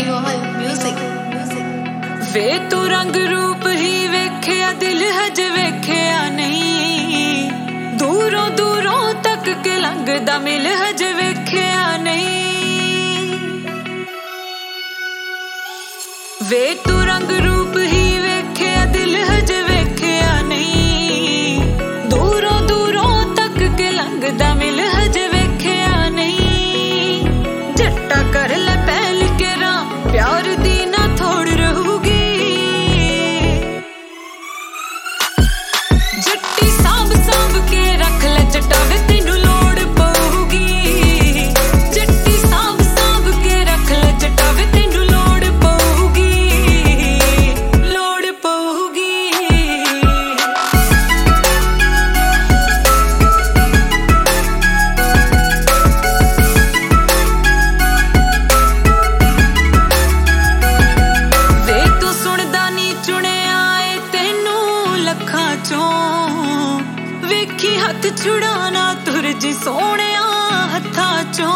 वे तू रंग रूप ही वेख्या दिल हज वेख्या नहीं दूरों दूरों तक के लंघदा मिल हज वेख्या नहीं वे तू रंग रूप ही वेख्या दिल हज वेख्या नहीं दूरों दूरों तक के लंघदा मिल हज वेख्या नहीं जट्टा कर ले पहल के रा प्यार दी ना थोड़ रहूगी जट्टी सांभ सांभ के रख ले जट्टा वे तेनू लोड़ पऊगी जट्टी सांभ सांभ के रख ले जट्टा वे तेनू लोड़ पऊगी वे तू सुनदा नी चुनिया ए तेनू लखां चों वेखी हथ छुड़ाना तुर जी सोहणिया हत्थां चों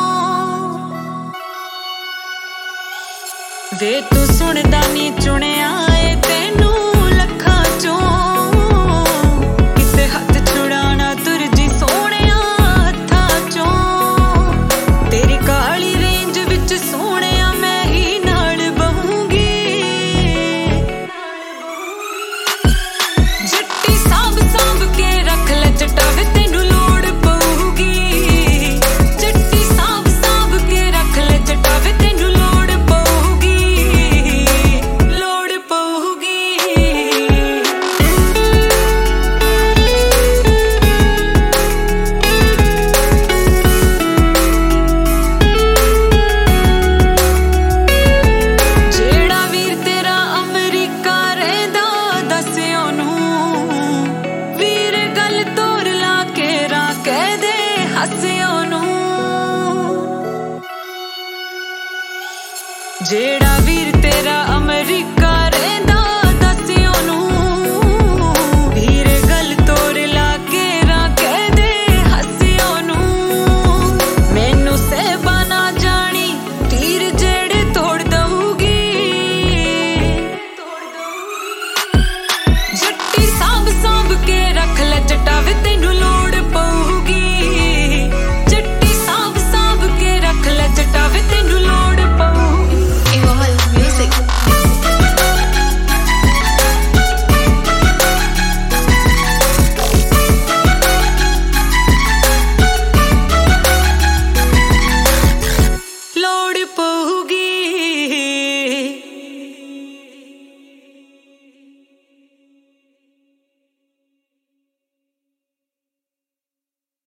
वे तू सुनदा नी चुनिया ए तेनू लखां चों किसे हथ छुड़ाना तुर जी सोहणिया हत्थां चों तेरी काली रेंज विच सोहणिया मैं ही नाल बहूंगी जट्टी सांभ सांभ के रख ले जट्टा वे तेनू लोड़ पऊगी जट्टी सांभ सांभ के रख ले जट्टा वे तेनू लोड़ पऊगी जेड़ा वीर तेरा अमरीका रहंदा दस ओनू वीर गल तोर ला के रा कह दे हस ओनू जेड़ा